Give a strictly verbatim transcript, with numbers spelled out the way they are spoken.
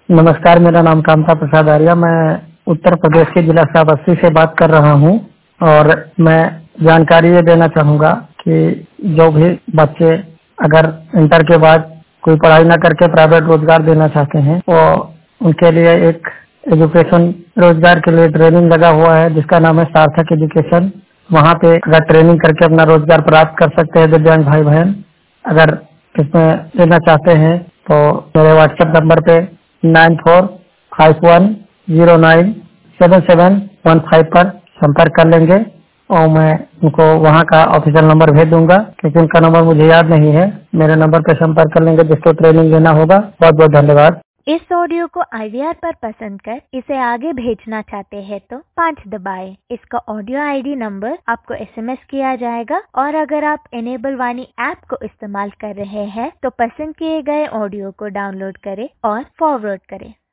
नमस्कार, मेरा नाम कामता प्रसाद आर्या। मैं उत्तर प्रदेश के जिला श्रावस्ती से बात कर रहा हूँ और मैं जानकारी ये देना चाहूँगा कि जो भी बच्चे अगर इंटर के बाद कोई पढ़ाई न करके प्राइवेट रोजगार देना चाहते हैं वो उनके लिए एक एजुकेशन रोजगार के लिए ट्रेनिंग लगा हुआ है जिसका नाम है सार्थक एजुकेशन। वहाँ पे अगर ट्रेनिंग करके अपना रोजगार प्राप्त कर सकते हैं दिव्यांग भाई बहन। अगर इसमें लेना चाहते हैं तो मेरे व्हाट्सएप नंबर पे nine four five one zero nine seven seven one five पर संपर्क कर लेंगे और मैं उनको वहाँ का ऑफिशियल नंबर भेज दूंगा क्योंकि उनका नंबर मुझे याद नहीं है। मेरे नंबर पे संपर्क कर लेंगे जिसको ट्रेनिंग लेना होगा। बहुत बहुत धन्यवाद। इस ऑडियो को आई वी आर पर पसंद कर इसे आगे भेजना चाहते हैं तो पाँच दबाएं। इसका ऑडियो आई डी नंबर आपको एस एम एस किया जाएगा और अगर आप एनेबल वाणी ऐप को इस्तेमाल कर रहे हैं तो पसंद किए गए ऑडियो को डाउनलोड करें और फॉरवर्ड करें।